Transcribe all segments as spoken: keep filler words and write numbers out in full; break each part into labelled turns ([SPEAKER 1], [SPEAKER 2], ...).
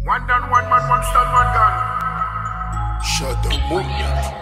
[SPEAKER 1] One done, one man, one stand, one gun. Shut the movement.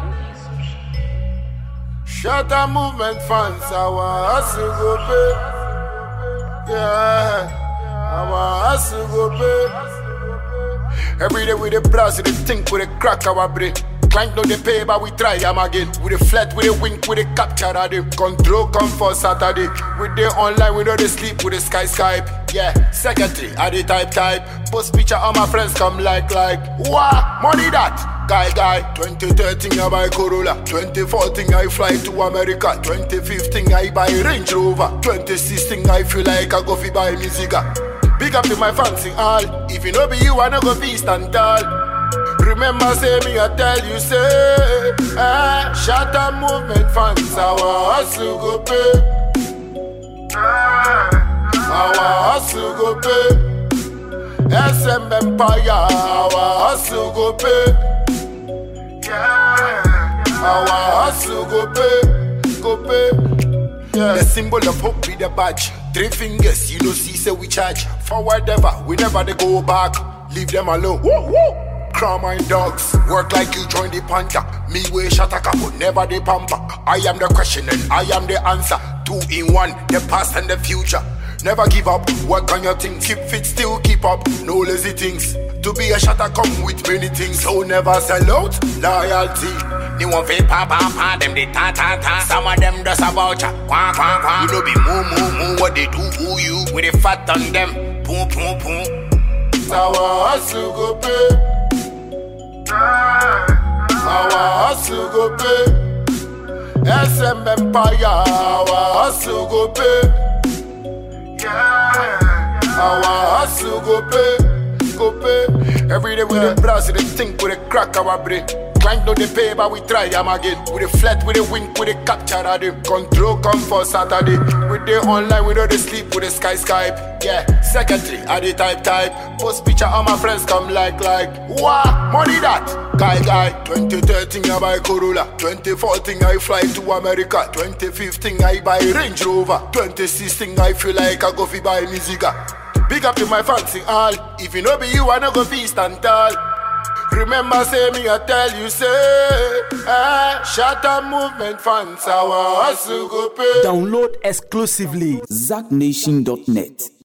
[SPEAKER 1] Shut the movement, fans. Our hustle go pay. Yeah, our hustle go pay. Every day we the blast, we the think, we the crack our brain. Climb down the pay, but we try am again. With the flat, with the wink, with the capture of them. Control come for Saturday. With the online, we know they sleep with the sky Skype. Yeah, secretary, I the type type. Post picture all my friends come like like. Wow, money that. Guy guy, twenty thirteen I buy Corolla. twenty fourteen I fly to America. twenty fifteen I buy Range Rover. twenty sixteen I feel like I go fi buy Miziga. Big up to my fancy all. If you know be you, I no go be stand tall. Remember say me I tell you say eh, shut up movement fans, our hustle go pay. Our hustle go pay. S M Empire, our hustle go pay. Our hustle go pay, go pay. Yeah. The symbol of hope be the badge. Three fingers, you know see say we charge. Forward ever, we never they go back. Leave them alone. Woo, woo. Crown my dogs, work like you join the panther. Me way shataka, but never the pamper. I am the question and I am the answer. Two in one, the past and the future. Never give up, work on your things. Keep fit, still keep up, no lazy things. To be a shatter come with many things. So never sell out, loyalty. They want fake pa pa pa, them they ta ta ta. Some of them just a voucher, quack quack quack. You know be moo moo moo, what they do, who you. With the fat on them, boom boom boom. Our hustle go pay. Our hustle go pay. S M Empire, our hustle go pay. Our hustle go pay, go pay. Every day we the blast, they think we the crack our brain. Climb down the pay, but we try am again. With the flat, with the wink, with the capture of them. Control come for Saturday. With the online, we know they sleep with the sky Skype. Yeah, secretary, I the type type. Post picture all my friends come like like. Wow, money that. Guy guy, twenty thirteen I buy Corolla. twenty fourteen I fly to America. twenty fifteen I buy Range Rover. twenty sixteen I feel like I go fi buy Miziga. Big up to my fancy all. If you know be you, I no go fi stand tall. Remember say me I tell you say eh, shut up movement fans, our hustle go pay.
[SPEAKER 2] Download exclusively zack nation dot net.